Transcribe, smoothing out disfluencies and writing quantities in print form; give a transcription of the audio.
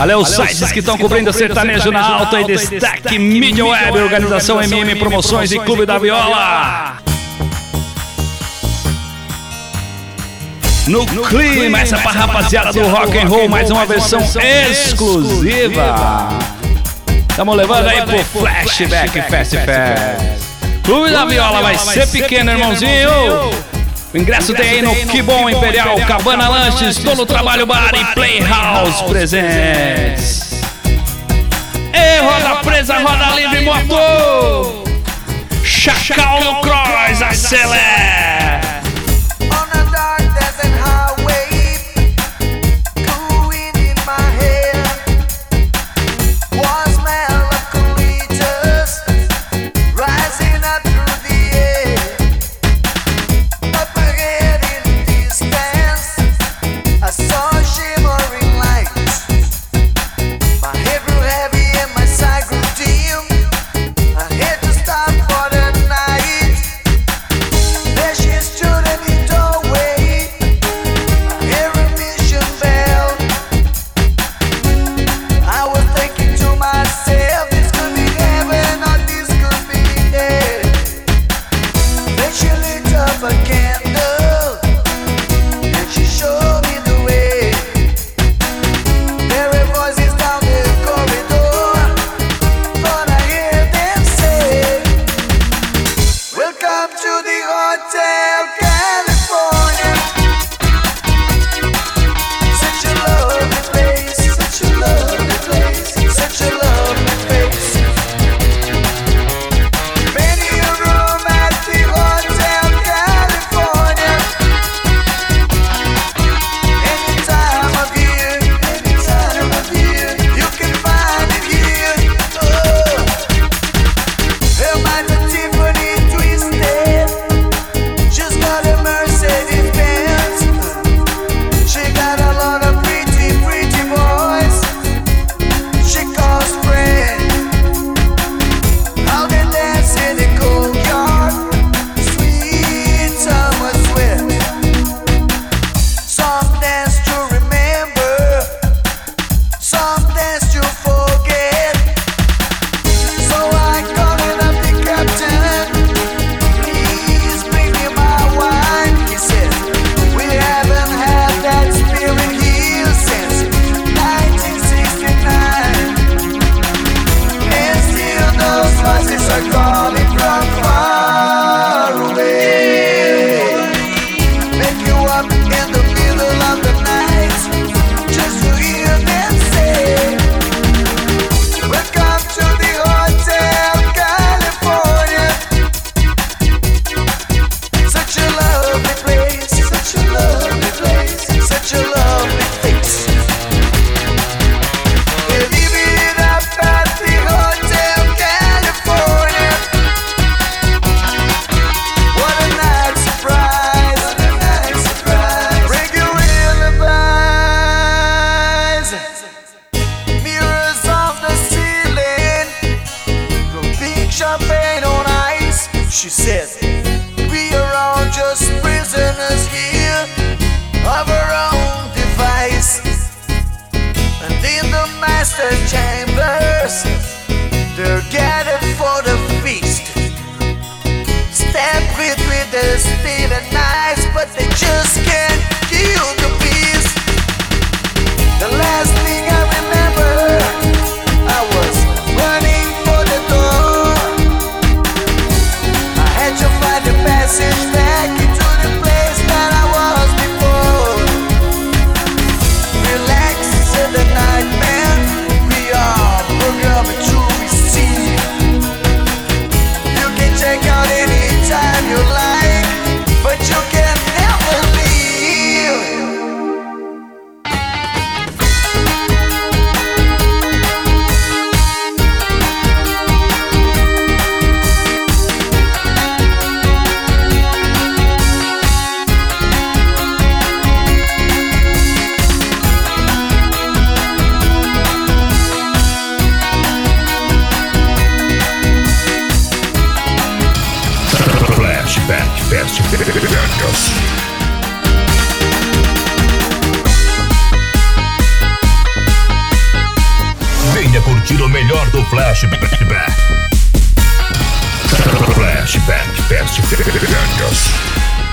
Valeu os sites que estão cobrindo o sertanejo na alta e destaque Mídia Web, Organização MM Promoções e Clube da Viola. No clima, essa pra rapaziada do rock and roll, mais uma versão exclusiva. Estamos levando aí pro Flashback Fest. Clube da Viola vai ser pequeno, irmãozinho. O ingresso tem aí no Que Bom Imperial, Cabana Lanches, Todo Trabalho Bar e Playhouse presentes. Ei, roda presa, roda livre, motor. Chacal no Cross, acelera. She's do Flashback. Flashback Fest Férias.